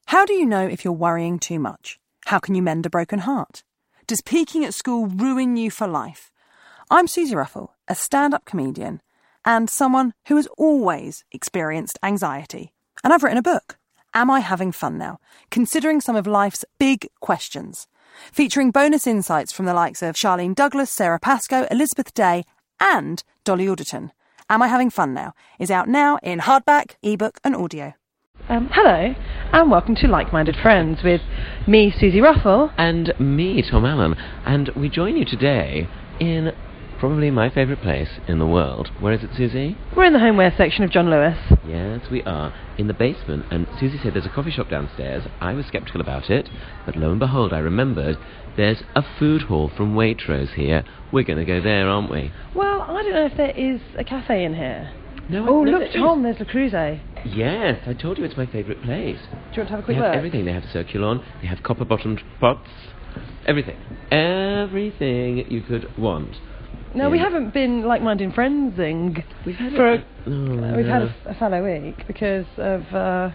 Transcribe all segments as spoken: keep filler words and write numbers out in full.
How do you know if you're worrying too much? How can you mend a broken heart? Does peaking at school ruin you for life? I'm Susie Ruffle, a stand-up comedian and someone who has always experienced anxiety. And I've written a book, Am I Having Fun Now? Considering some of life's big questions. Featuring bonus insights from the likes of Charlene Douglas, Sarah Pascoe, Elizabeth Day and Dolly Alderton. Am I Having Fun Now? Is out now in hardback, ebook and audio. Um, hello, and welcome to Like-Minded Friends with me, Susie Ruffle. And me, Tom Allen. And we join you today in probably my favourite place in the world. Where is it, Susie? We're in the homeware section of John Lewis. Yes, we are. In the basement. And Susie said there's a coffee shop downstairs. I was sceptical about it. But lo and behold, I remembered there's a food hall from Waitrose here. We're going to go there, aren't we? Well, I don't know if there is a cafe in here. No, oh, no, look, Tom, there's Le Creuset. Yes, I told you it's my favourite place. Do you want to have a quick They have look? everything. They have circulon, they have copper-bottomed pots, everything. Everything you could want. No, in... we haven't been like-minded friendsing. We've had for a... a, oh, We've no. had a, a fallow week because of... Uh,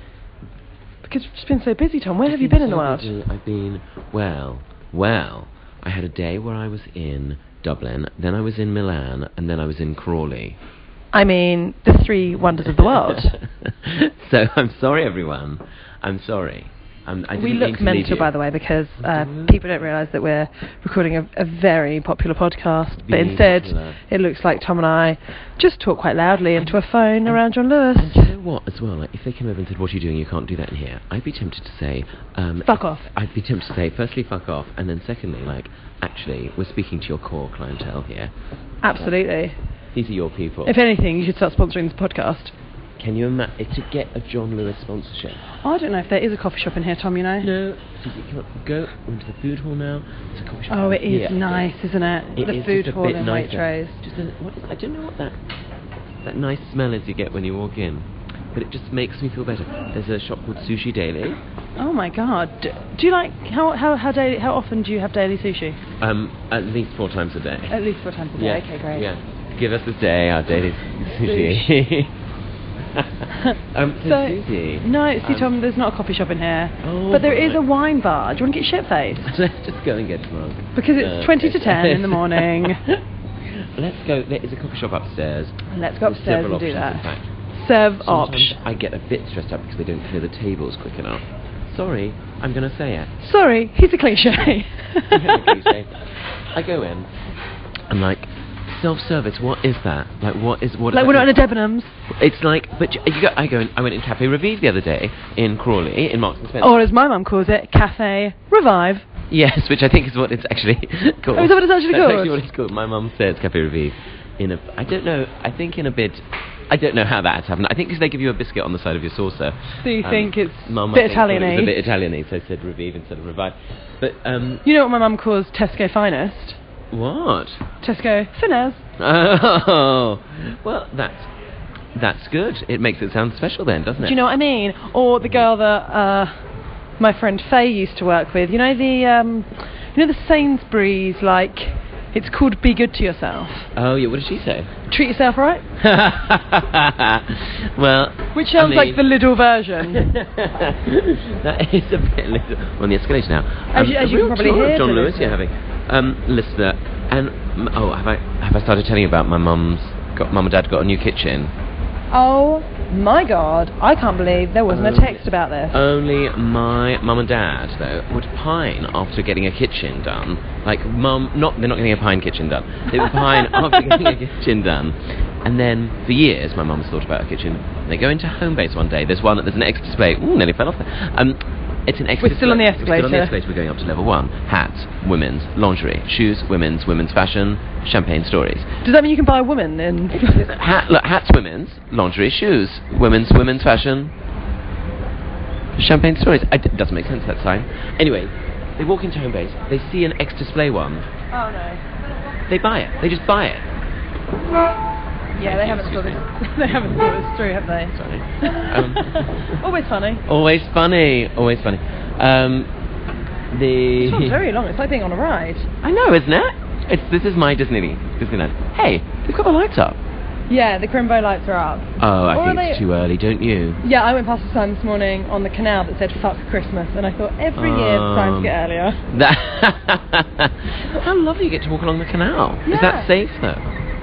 because we've just been so busy, Tom. Where I've have you been been in the so world? busy. I've been... Well, well, I had a day where I was in Dublin, then I was in Milan, and then I was in Crawley. I mean, the three wonders of the world. So, I'm sorry, everyone. I'm sorry. Um, I we didn't mean look to leave mental, you. by the way, because uh, Do we? people don't realise that we're recording a, a very popular podcast, but Being instead popular. it looks like Tom and I just talk quite loudly into a phone and, around John Lewis. And you know what, as well, like, if they came over and said, what are you doing, you can't do that in here, I'd be tempted to say... Um, fuck off. I'd be tempted to say, firstly, fuck off, and then secondly, like, actually, we're speaking to your core clientele here. Absolutely. These are your people. If anything, you should start sponsoring this podcast. Can you imagine, to get a John Lewis sponsorship? I don't know if there is a coffee shop in here, Tom, you know. No. So you can go into the food hall now. There's a coffee shop. Oh, it is here. nice, isn't it? It the is food just a hall bit in nicer. Waitrose. Just a, what is, I don't know what that that nice smell is you get when you walk in, but it just makes me feel better. There's a shop called Sushi Daily. Oh my God! Do, do you like how how how daily? How often do you have daily sushi? Um, at least four times a day. At least four times a day. Yeah. Okay, great. Yeah. Give us a day, our daily sushi. um, so, So, Susie. no, see, um, Tom, there's not a coffee shop in here. Oh, but there is right. a wine bar. Do you want to get shit-faced? Let's just go and get drunk. Because it's Uh, twenty to ten in the morning. Let's go. There is a coffee shop upstairs. Let's go There's upstairs several and do options, that. in fact. Serve Sometimes option. I get a bit stressed out because they don't clear the tables quick enough. Sorry, I'm going to say it. Sorry, he's a cliche. I go in. I'm like, self-service. What is that? Like, what is what? Like is we're that? not in a Debenhams. It's like, but you you go. I go. In, I went in Cafe Revive the other day in Crawley in Marks and Spencer. Or as my mum calls it, Cafe Revive. Yes, which I think is what it's actually called. Oh, is that what it's actually That's called? actually what it's called. My mum says Cafe Revive. In a, I don't know. I think in a bit. I don't know how that has happened. I think because they give you a biscuit on the side of your saucer. Do you Um, think it's Mum, a bit I think, thought Italian-y? It was a bit Italian-y, so I said Revive instead of Revive. But um, You know what my mum calls Tesco Finest? what? Tesco Finesse. Oh, well, that's that's good. It makes it sound special then, doesn't it? Do you know what I mean? Or the girl that uh, my friend Faye used to work with. You know the um, you know the Sainsbury's, like, it's called Be Good to Yourself. Oh yeah. What did she say? Treat yourself right. Well, Which sounds I like mean- the Lidl version. That is a bit little We're on the escalator now. As Um, you- as a you real can probably tour of hear John to Lewis listen. you're having, um, listener, and m- oh, have I have I started telling you about my mum's got mum and dad got a new kitchen? Oh my God! I can't believe there wasn't Um, a text about this. Only my mum and dad, though, would pine after getting a kitchen done. Like, mum, not they're not getting a pine kitchen done. They would pine after getting a kitchen done. And then, for years, my mum's thought about a kitchen. They go into Homebase one day. There's one. There's an extra display. Ooh, nearly fell off there. Um, it's an extra. We're still on the display. We're still on the escalator. escalator. We're going up to level one. Hats, women's, lingerie, shoes, women's, women's fashion, champagne stories. Does that mean you can buy a woman in? Hat, look, hats, women's, lingerie, shoes, women's, women's fashion, champagne stories. I d- doesn't make sense, that sign. Anyway, they walk into Homebase, they see an ex-display one, Oh no. they buy it. They just buy it. Yeah, they haven't thought this. They haven't thought this through, have they? Sorry. Um, Always funny. always funny, always funny. Um, the... This one's very long. It's like being on a ride. I know, isn't it? It's, this is my Disney, Disneyland. Hey, they've got the lights up. Yeah, the Crimbo lights are up. Oh, I Or think are it's they- too early, don't you? Yeah, I went past a sign this morning on the canal that said "fuck Christmas," and I thought every year the signs Um, get earlier. That How lovely you get to walk along the canal. Is Yeah. that safe though?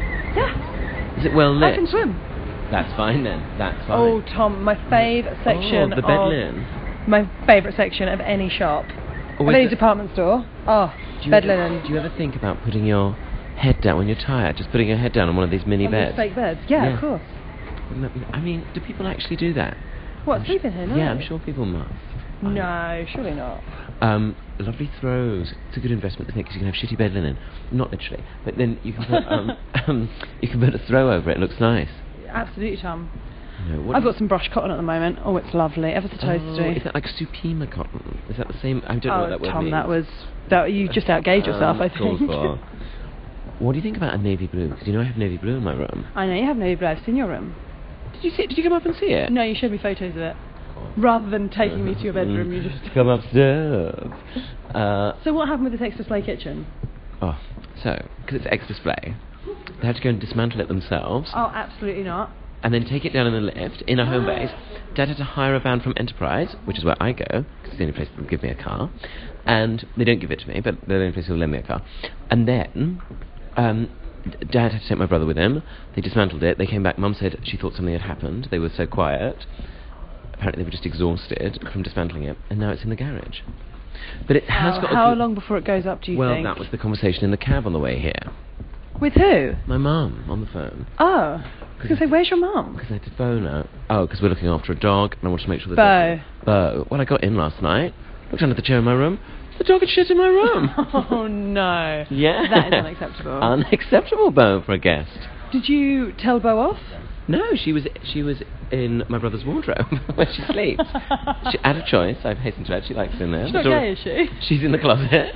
Yeah, Is it well lit? I can swim. That's fine then. That's fine. Oh, Tom, my favourite section Oh, the of bed-linen. my favourite section of any shop, Oh, of is any it- department store. Oh, Do you bed ever- linen. Do you ever think about putting your head down when you're tired? Just putting your head down on one of these mini On these beds? fake beds. Yeah, Yeah. of course. Wouldn't that be- I mean, do people actually do that? What, I'm sh- sleep in here? No. Yeah, I'm sure people must. No, surely not. Um, lovely throws. It's a good investment, I think, because you can have shitty bed linen. Not literally, but then you can put um, um, you can put a throw over it. It looks nice. Absolutely, Tom. You know, what I've do got some brushed cotton at the moment. Oh, it's lovely. Ever so you- Oh, toasty. is that like Supima cotton? Is that the same? I don't know oh, what that word Tom, means. that was that you just outgauged yourself. Um, I called think. for. What do you think about a navy blue? Because you know I have navy blue in my room. I know you have navy blue. I've seen your room. Did you see it? Did you come up and see it? No, you showed me photos of it. Rather than taking me to your bedroom, you just. come upstairs. Uh, So what happened with this extra display kitchen? oh, so because it's ex display, they had to go and dismantle it themselves. Oh, absolutely not. And then take it down in the lift in a home base. Dad had to hire a van from Enterprise, which is where I go, because it's the only place that will give me a car. And they don't give it to me, but they're the only place that will lend me a car. And then um, d- Dad had to take my brother with him. They dismantled it. They came back. Mum said she thought something had happened. They were so quiet. Apparently they were just exhausted from dismantling it. And now it's in the garage. But it has Oh, got a how good- long before it goes up, do you Well, think? that was the conversation in the cab on the way here. With who? My mum on the phone. Oh. I was going to say, where's your mum? Because I had to phone her. Oh, because we're looking after a dog, and I wanted to make sure the Beau. dog... Beau. Well, I got in last night, looked under the chair in my room, the dog had shit in my room. Oh, no. Yeah. That is unacceptable. Unacceptable, Beau, for a guest. Did you tell Beau off? No, she was she was in my brother's wardrobe where she sleeps. She had a choice, I've hastened to add. She likes it in there. She's The not door- gay, is she? She's in the closet.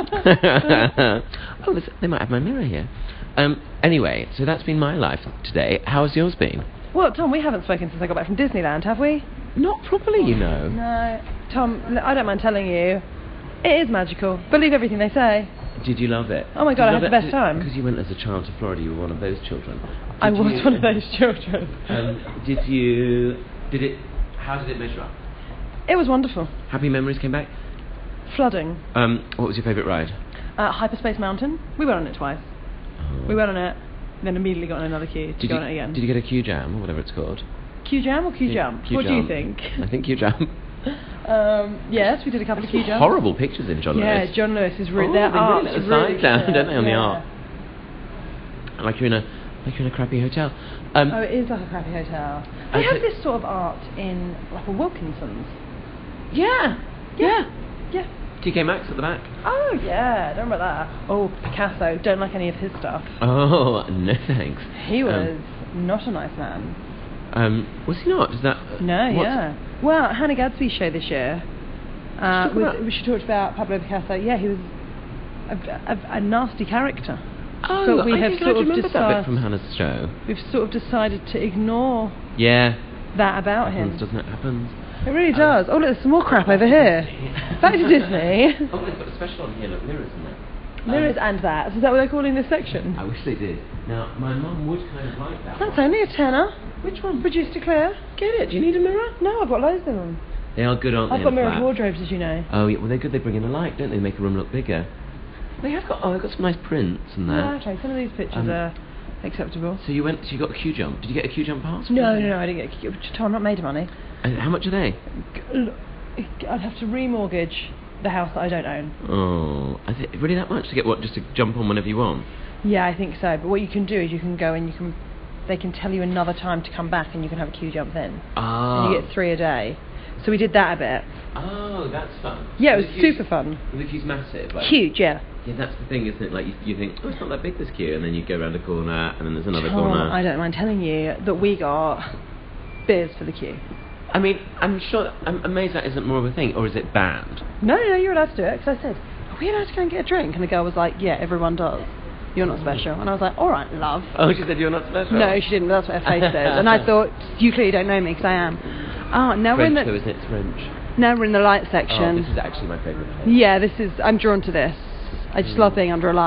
Oh, there's- they might have my mirror here. Um, anyway, so that's been my life today. How's yours been? Well, Tom, we haven't spoken since I got back from Disneyland, have we? Not properly, you know. No. Tom, l- I don't mind telling you, it is magical. Believe everything they say. Did you love it? Oh my God, I had the best time. Because you went as a child to Florida, you were one of those children. I Did was you- one of those children. Um, did you... Did it... How did it measure up? It was wonderful. Happy memories came back? Flooding. Um, what was your favourite ride? Uh, Hyperspace Mountain. We went on it twice. Oh. We went on it, then immediately got on another queue to Did go you, on it again. Did you get a Q Jam, or whatever it's called? Q Jam or Q Jump? Q What do you Jump. think? I think Q Jam. Um, yes, we did a couple of Q Jumps. Horrible pictures in John Yeah, Lewis. John Lewis is really. Oh, their they really art's let the really sides down, clear. don't they, on the Yeah. art? Like you're in a like you're in a crappy hotel. Um, Oh, it is like a crappy hotel. I They have thi- this sort of art in like a Wilkinson's. yeah, yeah. Yeah. T K Maxx at the back. Oh yeah, don't remember that. Oh, Picasso. Don't like any of his stuff. Oh, no thanks. He Um, was not a nice man. Um, was he not? Is that No, what's- yeah. Well, Hannah Gadsby's show this year. Uh, talk was, about- she talked about Pablo Picasso. Yeah, he was a, a, a nasty character. Oh, But we I have think sort I of remember that decide- bit from Hannah's show. We've sort of decided to ignore Yeah, that about happens, him. doesn't it? Happens. It really does. Oh, look, there's some more crap over here. Back to Disney. Oh, they've got a special on here. Look, mirrors in there. Mirrors and that. Is that what they're calling this section? I wish they did. Now, my mum would kind of like that. That's one. only a tenner. Which one? Produce to clear. Get it. Do you need a mirror? No, I've got loads of them. They are good, aren't they? I've got in a mirrored flat? wardrobes, as you know. Oh, yeah. Well, they're good. They bring in a light, don't they? Make a room look bigger. They have got. Oh, they've got some nice prints and that. Yeah, okay. Some of these pictures Um, are acceptable. So you went. So you got a Q jump. Did you get a Q jump pass? No, no, no, I didn't get. Tom, I'm not made of money. And how much are they? Look, I'd have to remortgage the house that I don't own. Oh, is it really that much to get what? Just to jump on whenever you want? Yeah, I think so. But what you can do is you can go and you can, they can tell you another time to come back, and you can have a queue jump then. Ah. And you get three a day. So we did that a bit. Oh, that's fun. Yeah, it was the queue's- super fun. The queue's massive. Like, Huge, yeah. Yeah, that's the thing, isn't it? Like you, you think, oh, it's not that big, this queue, and then you go around a corner, and then there's another Tom, corner. I don't mind telling you that we got beers for the queue. I mean, I'm sure. I'm amazed that isn't more of a thing, or is it banned? No, no, you're allowed to do it. Because I said, are we allowed to go and get a drink? And the girl was like, yeah, everyone does. You're not special. And I was like, all right, love. Oh, she said you're not special. No, she didn't, but that's what her face said. And I thought, you clearly don't know me, because I am. Oh, now we're in French, the though, isn't it? It's French. now we're in the light Oh, section. this is actually my favourite place. Yeah, this is. I'm drawn to this. I just love being under a light.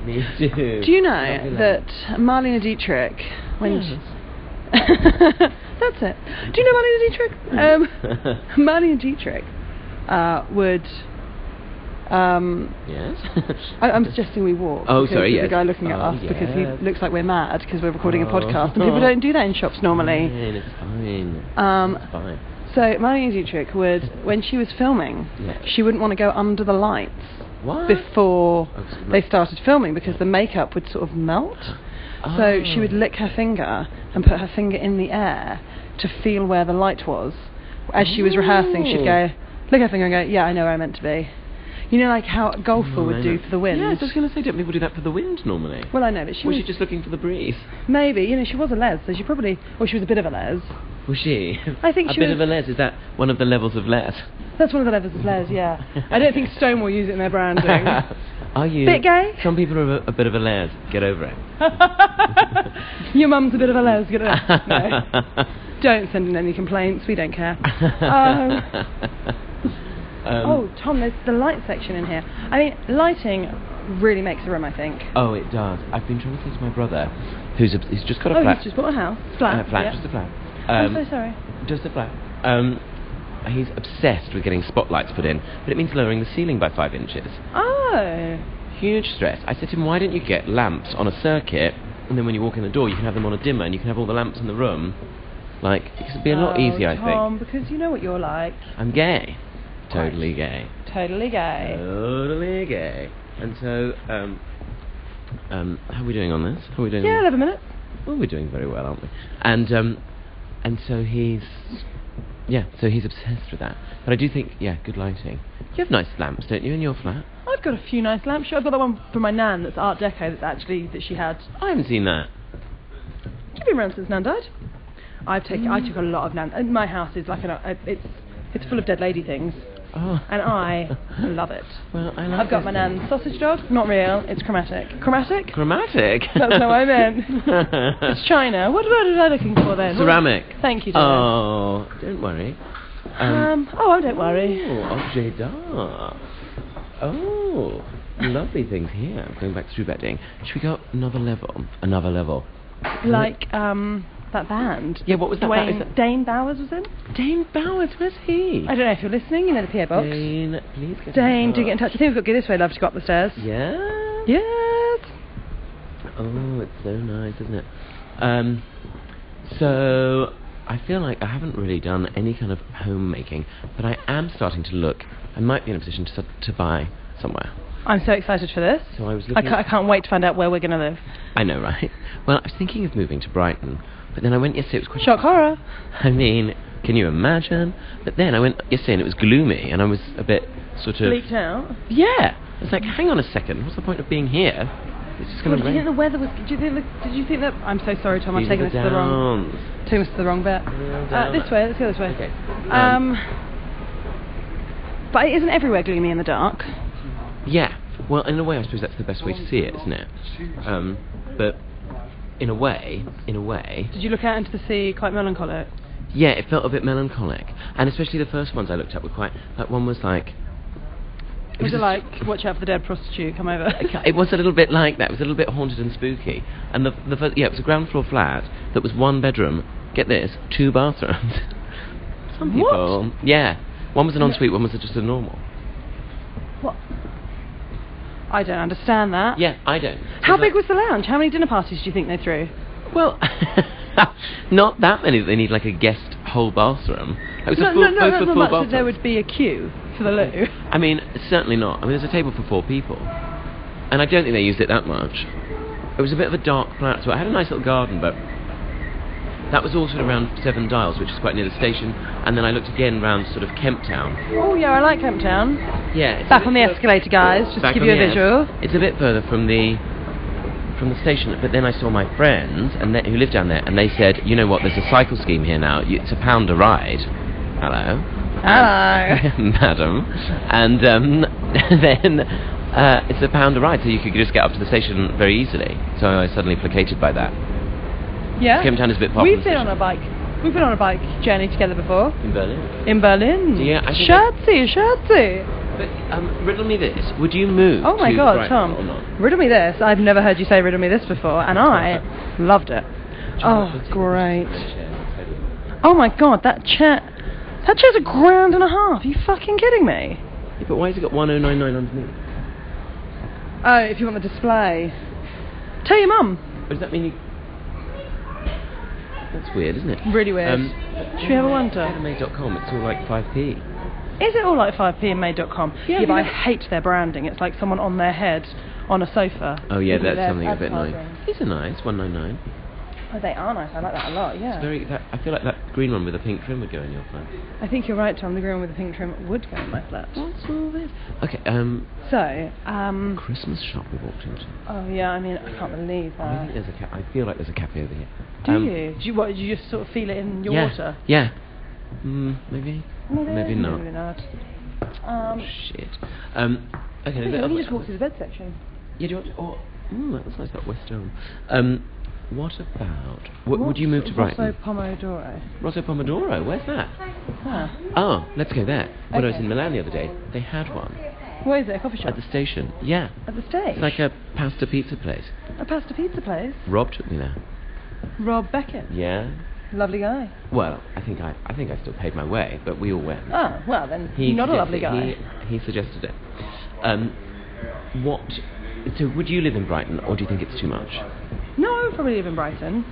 Me too. Do you know Lovely that lamps. Marlene Dietrich, when Yes. she... That's it. Do you know Marlene Dietrich? Um, Marlene Dietrich uh, would... Um, Yes. I, I'm suggesting we walk. Oh, because sorry, there's yes. a guy looking at Oh, us because yes. he looks like we're mad because we're recording a Oh. podcast, and people don't do that in shops normally. Fine, it's fine. Um, It's fine. So Marlene Dietrich would, when she was filming, Yes. she wouldn't want to go under the lights What? before Oh, so they started filming because the makeup would sort of melt. So she would Oh. lick her finger and put her finger in the air to feel where the light was. As she was rehearsing, she'd go, lick her finger and go, yeah, I know where I'm meant to be. You know, like how a golfer Oh, would I do know. for the wind. Yes, I was going to say, don't people do that for the wind normally? Well, I know, but she was was she just looking for the breeze? maybe, you know, she was a les, so she probably, or she was a bit of a les. Was she? I think a she bit was- of a les. Is that one of the levels of les? That's one of the levels of les, yeah. I don't think Stone will use it in their branding. Are you? Bit gay? Some people are a, a bit of a les. Get over it. Your mum's a bit of a les. Get it? No. Don't send in any complaints. We don't care. Um, Um, oh, Tom, there's the light section in here. I mean, lighting really makes a room, I think. Oh, it does. I've been trying to say to my brother, who's a, he's just got a Oh, flat. he's just bought a house. Flat. uh, flat, yeah. just a flat. I'm Um, so sorry. Just a flat. Um, he's obsessed with getting spotlights put in, but it means lowering the ceiling by five inches. Oh. Huge stress. I said to him, why don't you get lamps on a circuit, and then when you walk in the door, you can have them on a dimmer, and you can have all the lamps in the room. Like, it could be a lot Oh, easier, I Tom, think. because you know what you're like. I'm gay. Totally gay. Totally gay. Totally gay. And so, um, um, how are we doing on this? How are we doing? Yeah, on eleven minutes. Well, we're doing very well, aren't we? And um, and so he's, yeah, so he's obsessed with that. But I do think, yeah, good lighting. You have nice lamps, don't you, in your flat? I've got a few nice lamps. I've got that one from my nan that's Art Deco that's actually, that she had. I haven't seen that. You've been around since Nan died. I've taken, I took a lot of Nan. And my house is like, an, uh, it's it's full of dead lady things. Oh. And I love it. Well, I like I've got this my thing. nan's sausage dog. Not real. It's chromatic. Chromatic? Chromatic? That's how I meant. It's China. What word was I looking for then? Ceramic. What? Thank you, dear. Oh, don't worry. Um, oh, don't worry. Oh, objet d'art. Oh, lovely things here. Going back through bedding. Should we go up another level? Another level. Like, um, that band. Yeah, what was that Dwayne, band? Is that- Dane Bowers was in? Dane Bowers, where's he? I don't know if you're listening. You know the P O box. Dane, please get Dane, in do get in touch. I think we've got to go this way, love, to go up the stairs. Yeah? Yes. Oh, it's so nice, isn't it? Um, so, I feel like I haven't really done any kind of homemaking, but I am starting to look. I might be in a position to, to buy somewhere. I'm so excited for this. So I was I looking. can't, I can't wait to find out where we're going to live. I know, right? Well, I was thinking of moving to Brighton, but then I went yesterday. It was quite. Shock horror. I mean, can you imagine? But then I went yesterday and it was gloomy, and I was a bit sort of. Leaked out. Yeah. It's like, hang on a second. What's the point of being here? It's just Well, going did to you think the weather was... Did you think the, Did you think that... I'm so sorry, Tom. I'm These taking are this to the wrong... downs. Taking this to the wrong bit. Yeah, Uh, down this it. way. Let's go this way. Okay. Um... But it isn't everywhere gloomy in the dark. Yeah. Well, in a way, I suppose that's the best way to see it, isn't it? Um, but in a way, in a way, Did you look out into the sea quite melancholic? yeah, it felt a bit melancholic, and especially the first ones I looked at were quite. Like one was like. Was a it like, watch out for the dead prostitute, come over? It was a little bit like that. It was a little bit haunted and spooky. And the the first, yeah, it was a ground floor flat that was one bedroom. Get this, two bathrooms. Some What? people, yeah, one was an ensuite, one was just a normal. What? I don't understand that. Yeah, I don't. How So big that- was the lounge? How many dinner parties do you think they threw? Well, not that many. They need like a guest whole bathroom. It was no, a full, no, no, both not were so full much that there bathrooms. would be a queue for the loo. I mean, certainly not. I mean, there's a table for four people, and I don't think they used it that much. It was a bit of a dark flat, so I had a nice little garden, but that was all sort of around Seven Dials, which is quite near the station. And then I looked again round sort of Kemp Town. Oh yeah, I like Kemp Town. Yeah, it's a Back bit on the fur- escalator, guys, just to back give on you a the es- visual. It's a bit further from the from the station, but then I saw my friends and they, who live down there, and they said, you know what? There's a cycle scheme here now. You, it's a pound a ride. Hello. Hello. Madam. And um, then uh, it's a pound a ride, so you could just get up to the station very easily. So I was suddenly placated by that. Yeah. Kemp Town is a bit far We've from the been on station. a bike. We've been on a bike journey together before. In Berlin. In Berlin. Yeah, I think Schatzi, Schatzi. But um, riddle me this: would you move? Oh my to God, Brighton Tom! or not? Riddle me this. I've never heard you say riddle me this before, and I loved it. Oh, great! Oh my God, that chair. That chair's a grand and a half. Are you fucking kidding me? Yeah, but why has it got one oh nine nine underneath? Oh, if you want the display. Tell your mum. Or does that mean you... That's weird, isn't it? Really weird. Um, Should we have a wonder? Tailormade dot com, it's all like five p. Is it all like five p and made dot com? Yeah, yeah, but I yeah. hate their branding. It's like someone on their head on a sofa. Oh yeah, Isn't that's their something a bit nice. advertising? These are nice, one ninety-nine. Oh, they are nice. I like that a lot, yeah. It's very, that, I feel like that green one with the pink trim would go in your flat. I think you're right, Tom. The green one with the pink trim would go in my flat. What's all this? Okay, um... So, um... Christmas shop we walked into. Oh, yeah, I mean, I can't believe I that. think there's a ca- I feel like there's a cafe over here. Do Um, you? Do you, what, do you just sort of feel it in your yeah, water? Yeah. Mm, maybe? Maybe, Maybe not. Maybe not. Um, Shit. Um, okay, hey, there's let a- me just walk through the bed section. Yeah, do you want to... Oh, ooh, that was nice, that West Elm. Um, what about... W- would you move to Brighton? Rosso Pomodoro. Rosso Pomodoro, where's that? Ah. Oh, let's go there. When I was Okay. in Milan the other day, they had one. Where is it? A coffee shop? At the station. Yeah. At the stage? It's like a pasta pizza place. A pasta pizza place? Rob took me there. Rob Beckett. Yeah. Lovely guy. Well, I think I, I think I still paid my way, but we all went. Oh, well then, He not a lovely suggested- guy. He, he suggested it. Um, what? So, would you live in Brighton, or do you think it's too much? No, I would probably live in Brighton.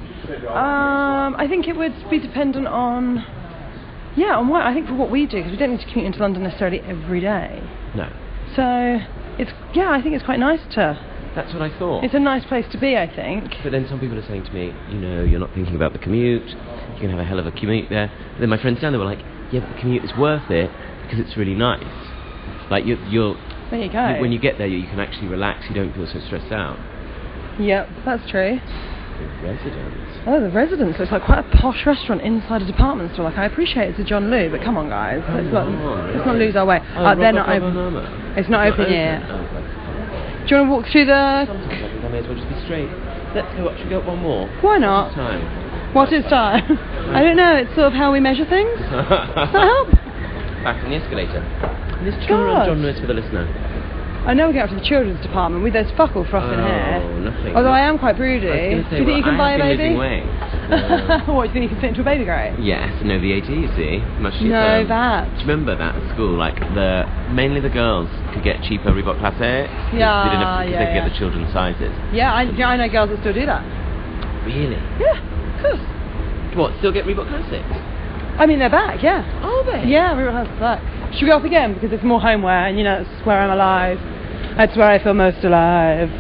Um, I think it would be dependent on, yeah, on what, I think for what we do, because we don't need to commute into London necessarily every day. No. So, it's, yeah, I think it's quite nice to, That's what I thought. it's a nice place to be, I think. But then some people are saying to me, you know, you're not thinking about the commute. You can have a hell of a commute there. And then my friends down there were like, yeah, but the commute is worth it because it's really nice. Like you, you'll There you go. when you get there, you can actually relax. You don't feel so stressed out. Yep, that's true. The residents. Oh, the Residence looks like quite a posh restaurant inside a department store. Like, I appreciate it's a John Lou, but come on, guys, Come let's not on, let's not lose our way. Oh, uh, they're Robert not open. Bonama. It's not open yet. Oh, okay. Do you want to walk through the? Sometimes I think I may as well just be straight. Let's go up. Should we go up one more? Why not? It's time. What is time? I don't know. It's sort of how we measure things. Does that help? Back on the escalator. This God. John Lewis for the listener. I know we get up to the children's department. We there's fuck all froth in Oh, here. nothing. Although I am quite broody. I was gonna say, do you think well, you can I buy a have been baby? losing weight. What? Do you think you can fit into a baby grate? Yes, no V A T, you see. Much cheaper. No, that. Do you remember that at school? Like, the mainly the girls could get cheaper Reebok Classics. Yeah, They didn't have to, yeah, they could yeah. get the children's sizes. Yeah, I, yeah, I know girls that still do that. Really? Yeah, of course. What, still get Reebok Classics? I mean, they're back. Yeah. Are they? Yeah, we have back. Should we go up again because it's more homeware, and you know, it's where I'm alive. That's where I feel most alive.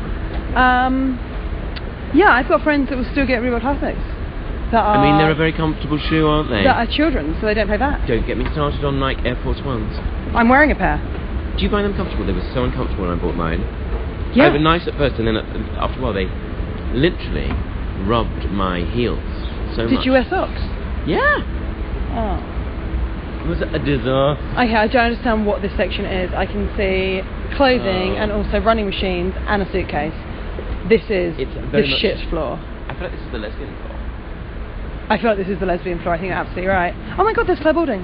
Um, yeah, I've got friends that will still get Reebok Classics. That are, I mean, they're a very comfortable shoe, aren't they? that are children, so they don't pay back. Don't get me started on Nike Air Force Ones. I'm wearing a pair. Do you find them comfortable? They were so uncomfortable when I bought mine. Yeah. They were nice at first, and then at, after a while, they literally rubbed my heels so Did much. you wear socks? Yeah. Oh. It was a disaster. Okay, I don't understand what this section is. I can see clothing Oh. and also running machines and a suitcase. This is It's the very much- shit floor. I feel like this is the lesbian floor. I feel like this is the lesbian floor. I think you're absolutely right. Oh my god, there's Claire Balding.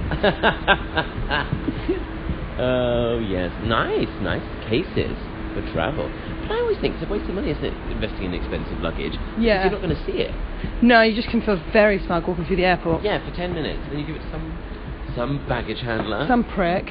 Oh, yes. Nice, nice cases for travel. But I always think it's a waste of money, isn't it, investing in expensive luggage? Yeah. Because you're not going to see it. No, you just can feel very smug walking through the airport. Yeah, for ten minutes. Then you give it to some, some baggage handler. Some prick.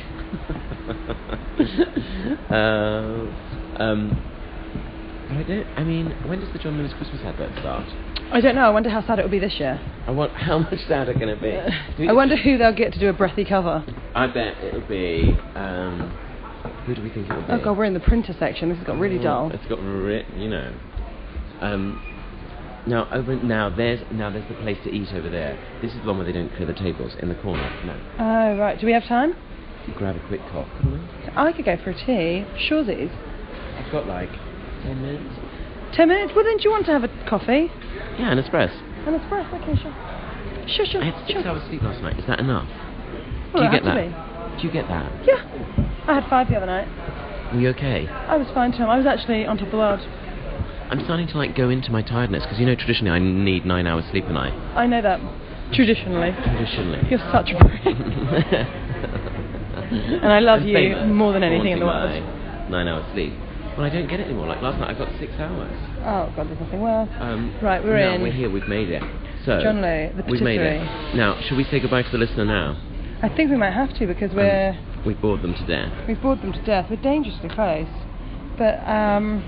uh, um, but I don't, I mean, when does the John Lewis Christmas advert start? I don't know. I wonder how sad it will be this year. I want, how much sadder can it be? Do you- I wonder who they'll get to do a breathy cover. I bet it'll be, um, who do we think it'll be? Oh god, we're in the printer section. This has got really dull. It's got ri- you know. Um, now over now there's now there's the place to eat over there. This is the one where they don't clear the tables in the corner. No, Oh right. Do we have time? you grab a quick cock. Couldn't we? I could go for a tea. Shawsies. I've got like ten minutes. Ten minutes? Well then, do you want to have a coffee? Yeah, an espresso. An espresso? Okay, sure. Sure, sure. I had six sure. hours sleep last night. Is that enough? Well, do you it get had that? to Do you get that? be. Yeah. I had five the other night. Were you okay? I was fine, Tom. I was actually on top of the world. I'm starting to like go into my tiredness because you know traditionally I need nine hours sleep a night. I know that. Traditionally. Traditionally. You're such a prick. and I love you famous more than anything in the for world. my nine hours sleep. Well, I don't get it anymore. Like last night, I got six hours. Oh God, there's nothing worse. Um, right, we're no, in. we're here. We've made it. So John Lowe, the we've made patisserie. it. Now, shall we say goodbye to the listener now? I think we might have to because we're Um, we bored them to death. we've bored them to death. We're dangerously close, but um,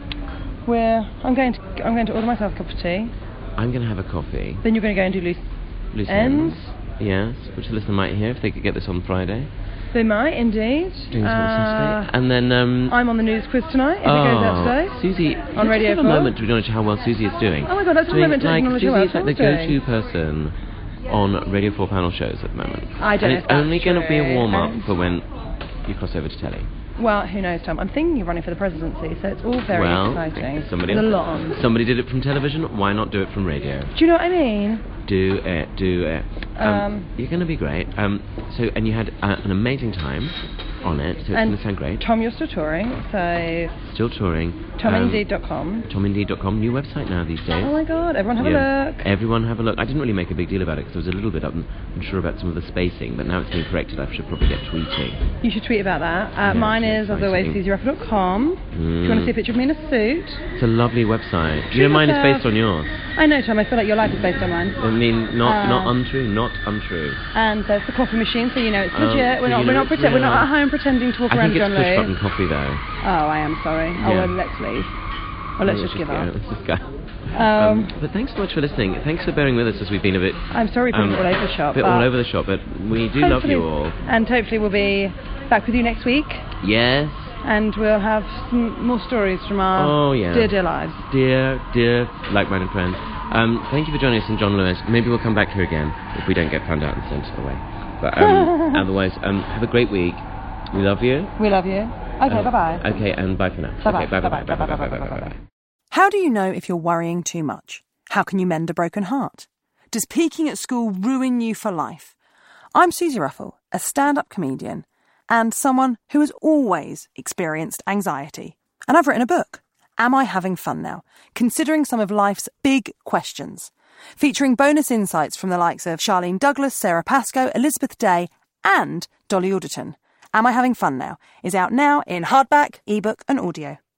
we're. I'm going to. I'm going to order myself a cup of tea. I'm going to have a coffee. Then you're going to go and do loose Loose ends. Yes, which the listener might hear if they could get this on Friday. They might indeed. Doing this on Uh, Saturday. And then... Um, I'm on the news quiz tonight. If it goes out today. Susie, On let's Radio have a four. moment to acknowledge how well Susie is doing. Oh my God, let's have a Doing, moment to like, acknowledge Susie how well is like the Phil's doing. go-to person on Radio four panel shows at the moment. I don't and know it's if that's only going to be a true. warm-up And- for when you cross over to telly. Well, who knows, Tom? I'm thinking of running for the presidency, so it's all very well, exciting. somebody There's a else- lot on. Somebody did it from television. Why not do it from radio? Do you know what I mean? Do it, do it. Um, Um, you're going to be great. Um, so, and you had uh, an amazing time on it, so it's going And to sound great. Tom, you're still touring, so Still touring. tom Um, indeed dot com. tom indeed dot com, new website now these days. Oh my God, everyone have Yeah. a look. Everyone have a look. I didn't really make a big deal about it because I was a little bit un- unsure about some of the spacing, but now it's been corrected. I should probably get tweeting. You should tweet about that. Uh, Yeah, mine it's is, as always, exciting. susie ruffle dot com. If you want to see a picture of me in a suit. It's a lovely website. Treat You know, mine is yourself. based on yours. I know, Tom, I feel like your life is based on mine. I mean, not Uh, not untrue, not untrue. And there's the coffee machine, so you know it's Oh, legit. so we're not, you we're know not, it's pretend, we're not real. at home pretending to walk I around think it's John push Lewis. button coffee though. Oh, I am sorry. Oh, Yeah. well, let's leave. Or let's just give go. up. Let's just go. Um, but thanks so much for listening. Thanks for bearing with us as we've been a bit, I'm sorry for um, all over the shop. bit but all over the shop, but we do love hopefully- you all. And hopefully we'll be back with you next week, Yes. and we'll have some more stories from our Oh, yeah. dear, dear lives. Dear, dear like-minded friends, um, thank you for joining us in John Lewis. Maybe we'll come back here again if we don't get found out and sent away. But um, otherwise, um, have a great week. We love you. We love you. Okay, Uh, bye-bye. Okay, and bye for now. Bye-bye. Okay, bye, bye, bye, Bye-bye. bye, bye, bye, Bye-bye. bye, bye, bye, bye. How do you know if you're worrying too much? How can you mend a broken heart? Does peaking at school ruin you for life? I'm Susie Ruffle, a stand-up comedian and someone who has always experienced anxiety. And I've written a book, Am I Having Fun Now? Considering some of life's big questions. Featuring bonus insights from the likes of Charlene Douglas, Sarah Pascoe, Elizabeth Day and Dolly Alderton. Am I Having Fun Now? Is out now in hardback, ebook and audio.